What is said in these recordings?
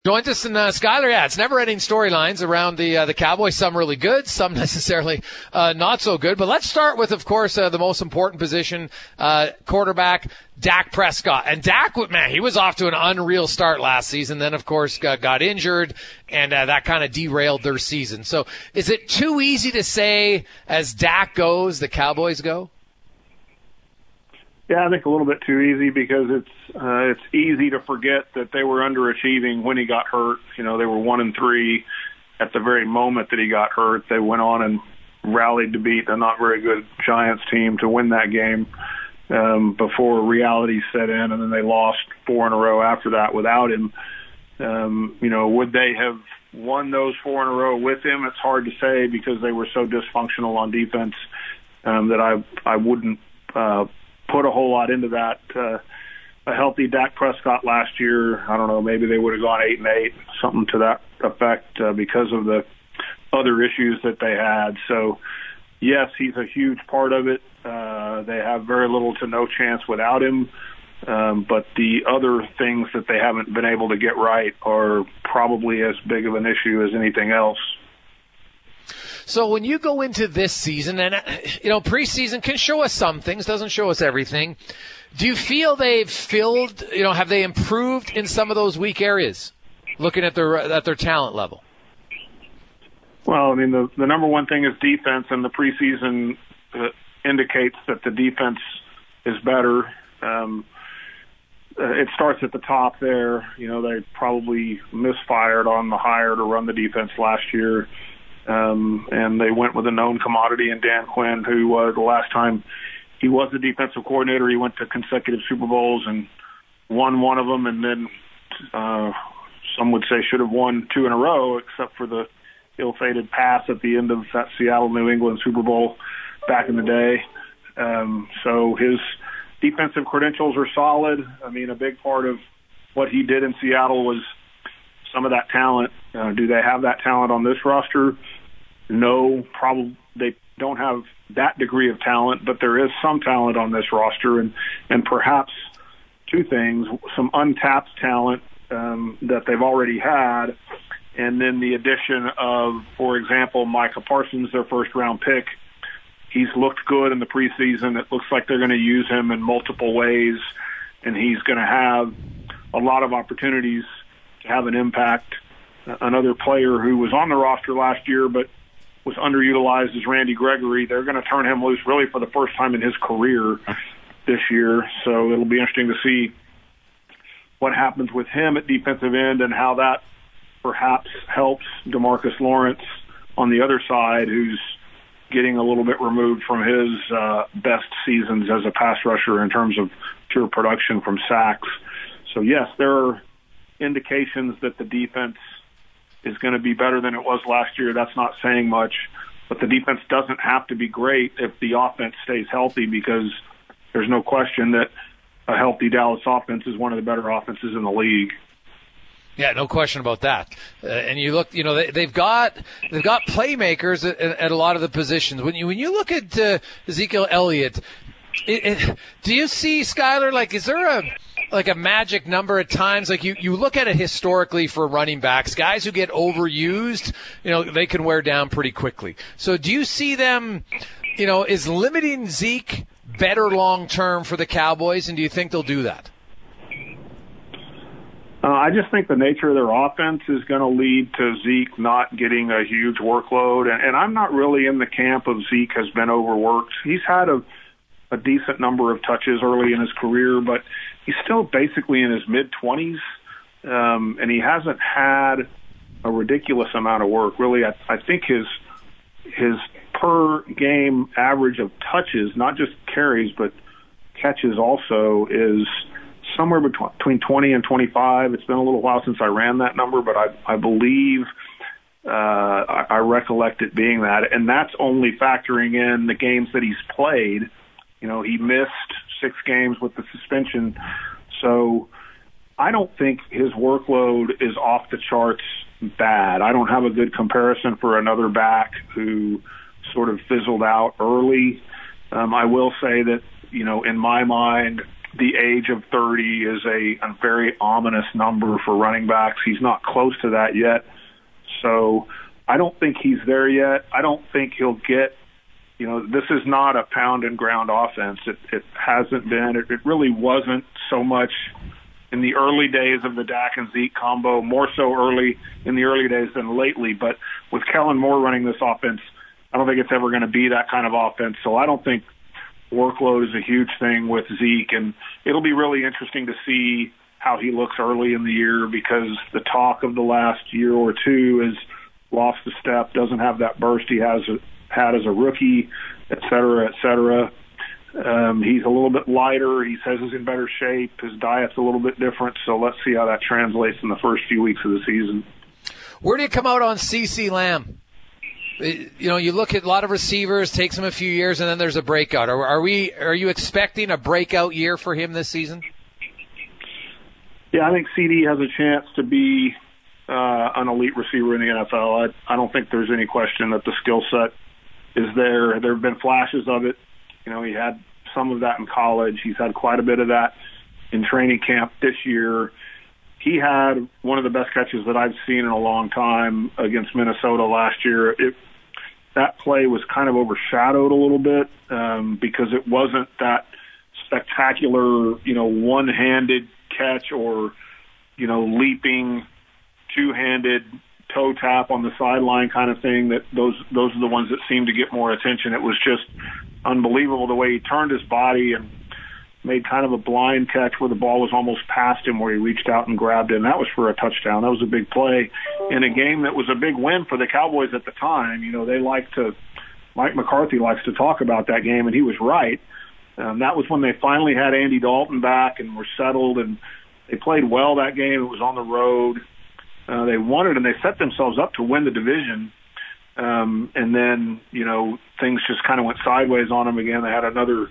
Joins us in Skyler. Yeah, it's never-ending storylines around the Cowboys. Some really good, some necessarily not so good. But let's start with, of course, the most important position, quarterback, Dak Prescott. And Dak, man, he was off to an unreal start last season. Then, of course, got injured, and that kind of derailed their season. So is it too easy to say, as Dak goes, the Cowboys go? Yeah, I think a little bit too easy, because it's easy to forget that they were underachieving when he got hurt. You know, they were 1-3 at the very moment that he got hurt. They went on and rallied to beat a not very good Giants team to win that game before reality set in, and then they lost 4 in a row after that without him. Would they have won those 4 in a row with him? It's hard to say, because they were so dysfunctional on defense that I wouldn't put a whole lot into that. A healthy Dak Prescott last year, I don't know, maybe they would have gone 8-8, something to that effect, because of the other issues that they had. So, yes, he's a huge part of it. They have very little to no chance without him. But the other things that they haven't been able to get right are probably as big of an issue as anything else. So when you go into this season, and, preseason can show us some things, doesn't show us everything. Do you feel they've filled, have they improved in some of those weak areas, looking at their talent level? Well, I mean, the number one thing is defense, and the preseason indicates that the defense is better. It starts at the top there. They probably misfired on the hire to run the defense last year. And they went with a known commodity in Dan Quinn, who the last time he was the defensive coordinator, he went to consecutive Super Bowls and won one of them, and then some would say should have won 2 in a row, except for the ill-fated pass at the end of that Seattle-New England Super Bowl back in the day. So his defensive credentials are solid. I mean, a big part of what he did in Seattle was some of that talent. Do they have that talent on this roster? No, probably they don't have that degree of talent, but there is some talent on this roster, and perhaps 2 things: some untapped talent that they've already had, and then the addition of, for example, Micah Parsons, their first-round pick. He's looked good in the preseason. It looks like they're going to use him in multiple ways, and he's going to have a lot of opportunities to have an impact. Another player who was on the roster last year but was underutilized is Randy Gregory. They're going to turn him loose really for the first time in his career this year, so it'll be interesting to see what happens with him at defensive end and how that perhaps helps DeMarcus Lawrence on the other side, who's getting a little bit removed from his best seasons as a pass rusher in terms of pure production from sacks. So, yes, there are indications that the defense is going to be better than it was last year. That's not saying much, but the defense doesn't have to be great if the offense stays healthy, because there's no question that a healthy Dallas offense is one of the better offenses in the league. Yeah, no question about that. And you look, they've got playmakers at a lot of the positions. When you look at Ezekiel Elliott, do you see, Skyler, like, is there a magic number at times? Like you look at it historically for running backs, guys who get overused, they can wear down pretty quickly. So do you see them, is limiting Zeke better long term for the Cowboys, and do you think they'll do that? I just think the nature of their offense is going to lead to Zeke not getting a huge workload. And I'm not really in the camp of Zeke has been overworked. He's had a decent number of touches early in his career, but he's still basically in his mid-20s, and he hasn't had a ridiculous amount of work. Really, I think his per-game average of touches, not just carries, but catches also, is somewhere between 20 and 25. It's been a little while since I ran that number, but I believe I recollect it being that. And that's only factoring in the games that he's played. He missed 6 games with the suspension. So I don't think his workload is off the charts bad. I don't have a good comparison for another back who sort of fizzled out early. I will say that, in my mind, the age of 30 is a very ominous number for running backs. He's not close to that yet. So I don't think he's there yet. I don't think he'll get, this is not a pound and ground offense. It hasn't been. It really wasn't so much in the early days of the Dak and Zeke combo, more so early in the early days than lately. But with Kellen Moore running this offense, I don't think it's ever going to be that kind of offense. So I don't think workload is a huge thing with Zeke, and it'll be really interesting to see how he looks early in the year, because the talk of the last year or two is lost a step, doesn't have that burst he had as a rookie, et cetera, et cetera. He's a little bit lighter. He says he's in better shape. His diet's a little bit different, so let's see how that translates in the first few weeks of the season. Where do you come out on CeeDee Lamb? You look at a lot of receivers, takes him a few years, and then there's a breakout. Are you expecting a breakout year for him this season? Yeah, I think CD has a chance to be an elite receiver in the NFL. I don't think there's any question that the skill set is there. There have been flashes of it. He had some of that in college. He's had quite a bit of that in training camp this year. He had one of the best catches that I've seen in a long time against Minnesota last year. That play was kind of overshadowed a little bit because it wasn't that spectacular, one-handed catch or, leaping two-handed toe tap on the sideline kind of thing. That those are the ones that seem to get more attention. It was just unbelievable the way he turned his body and made kind of a blind catch where the ball was almost past him, where he reached out and grabbed it, and that was for a touchdown. That was a big play in a game that was a big win for the Cowboys at the time. Mike McCarthy likes to talk about that game, and he was right. That was when they finally had Andy Dalton back and were settled, and they played well that game. It was on the road. They won it, and they set themselves up to win the division. And then, things just kind of went sideways on them again. They had another,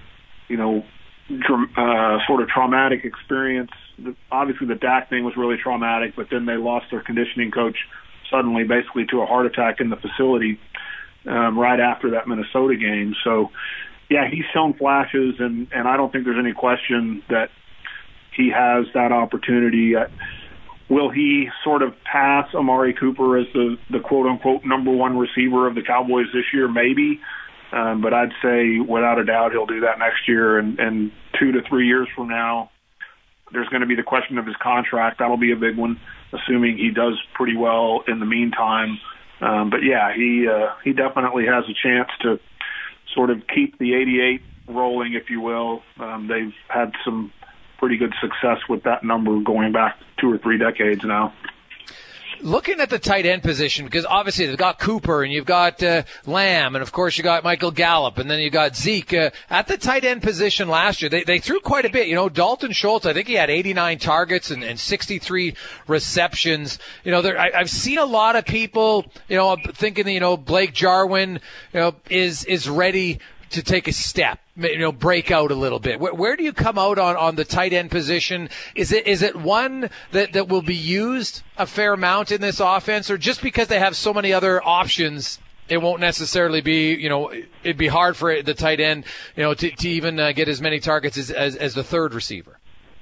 sort of traumatic experience. Obviously, the Dak thing was really traumatic, but then they lost their conditioning coach suddenly, basically to a heart attack in the facility right after that Minnesota game. So, yeah, he's shown flashes, and I don't think there's any question that he has that opportunity. Will he sort of pass Amari Cooper as the quote-unquote number one receiver of the Cowboys this year? Maybe. But I'd say without a doubt he'll do that next year. And 2 to 3 years from now, there's going to be the question of his contract. That'll be a big one, assuming he does pretty well in the meantime. But, yeah, he definitely has a chance to sort of keep the 88 rolling, if you will. They've had some pretty good success with that number going back 2 or 3 decades now. Looking at the tight end position, because obviously they've got Cooper and you've got Lamb, and of course you got Michael Gallup, and then you got Zeke. At the tight end position last year, they threw quite a bit. Dalton Schultz, I think he had 89 targets and 63 receptions. I've seen a lot of people, thinking that, Blake Jarwin, is ready to take a step, break out a little bit. Where do you come out on the tight end position? Is it one that will be used a fair amount in this offense, or just because they have so many other options, it won't necessarily be, it'd be hard for the tight end, to even get as many targets as the third receiver?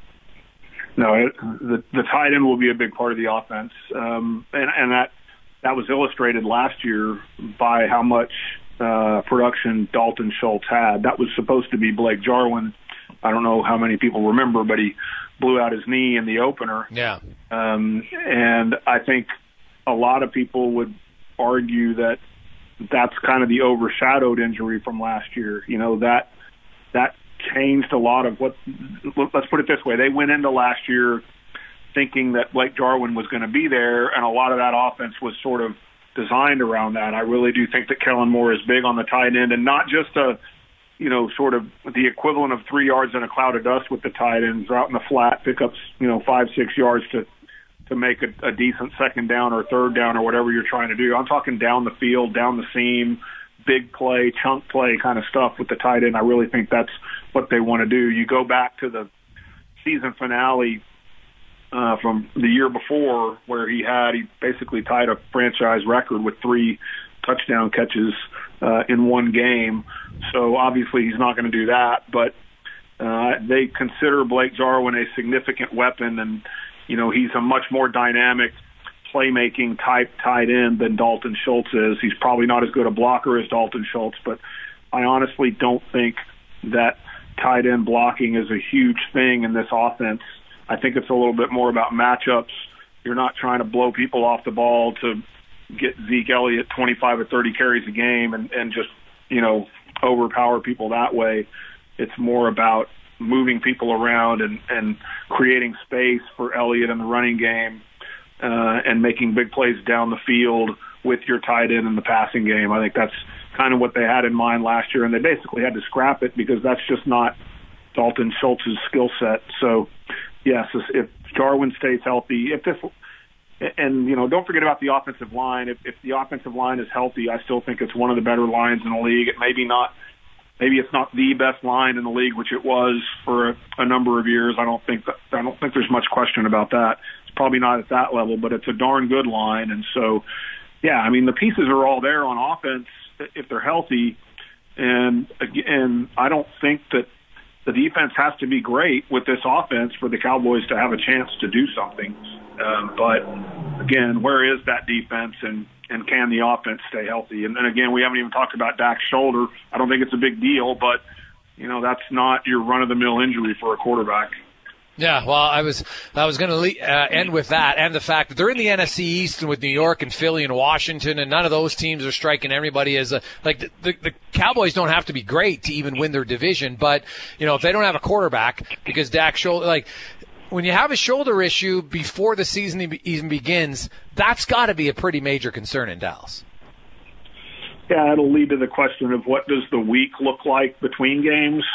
No, the tight end will be a big part of the offense. And that was illustrated last year by how much production Dalton Schultz had. That was supposed to be Blake Jarwin. I don't know how many people remember, but he blew out his knee in the opener. Yeah. And I think a lot of people would argue that that's kind of the overshadowed injury from last year. That changed a lot of what, let's put it this way. They went into last year thinking that Blake Jarwin was going to be there, and a lot of that offense was sort of designed around that. I really do think that Kellen Moore is big on the tight end, and not just sort of the equivalent of 3 yards in a cloud of dust with the tight ends, out in the flat, pick up, 5-6 yards to make a decent second down or third down or whatever you're trying to do. I'm talking down the field, down the seam, big play, chunk play kind of stuff with the tight end. I really think that's what they want to do. You go back to the season finale from the year before, where he basically tied a franchise record with 3 touchdown catches in one game. So obviously he's not going to do that, but They consider Blake Jarwin a significant weapon, and he's a much more dynamic playmaking type tight end than Dalton Schultz is. He's probably not as good a blocker as Dalton Schultz, but I honestly don't think that tight end blocking is a huge thing in this offense. I think it's a little bit more about matchups. You're not trying to blow people off the ball to get Zeke Elliott 25 or 30 carries a game and just, overpower people that way. It's more about moving people around and creating space for Elliott in the running game and making big plays down the field with your tight end in the passing game. I think that's kind of what they had in mind last year, and they basically had to scrap it because that's just not Dalton Schultz's skill set. So, yes, if Jarwin stays healthy, don't forget about the offensive line. If the offensive line is healthy, I still think it's one of the better lines in the league. Maybe it's not the best line in the league, which it was for a number of years. I don't think there's much question about that. It's probably not at that level, but it's a darn good line. And so, yeah, I mean, the pieces are all there on offense if they're healthy. And I don't think that the defense has to be great with this offense for the Cowboys to have a chance to do something. But again, where is that defense and can the offense stay healthy? And then again, we haven't even talked about Dak's shoulder. I don't think it's a big deal, but that's not your run-of-the-mill injury for a quarterback. Yeah, well, I was going to end with that and the fact that they're in the NFC East and with New York and Philly and Washington, and none of those teams are striking everybody as the Cowboys don't have to be great to even win their division, but if they don't have a quarterback because Dak's shoulder, when you have a shoulder issue before the season even begins, that's got to be a pretty major concern in Dallas. Yeah, it'll lead to the question of what does the week look like between games.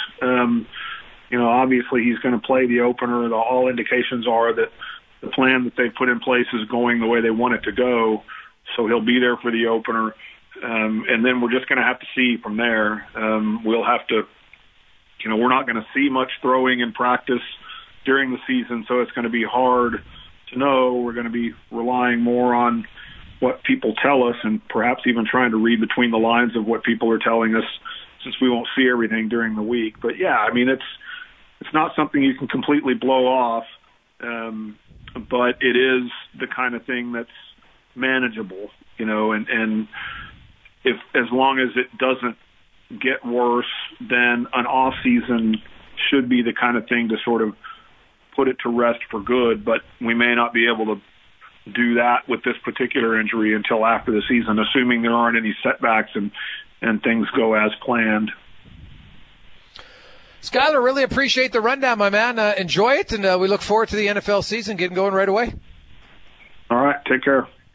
Obviously he's going to play the opener. All indications are that the plan that they put in place is going the way they want it to go. So he'll be there for the opener. And then we're just going to have to see from there. We'll have to, we're not going to see much throwing in practice during the season, so it's going to be hard to know. We're going to be relying more on what people tell us and perhaps even trying to read between the lines of what people are telling us since we won't see everything during the week. But, yeah, I mean, it's not something you can completely blow off, but it is the kind of thing that's manageable, and if as long as it doesn't get worse, then an off season should be the kind of thing to sort of put it to rest for good, but we may not be able to do that with this particular injury until after the season, assuming there aren't any setbacks and things go as planned. Skyler, really appreciate the rundown, my man. Enjoy it, and we look forward to the NFL season getting going right away. All right, take care.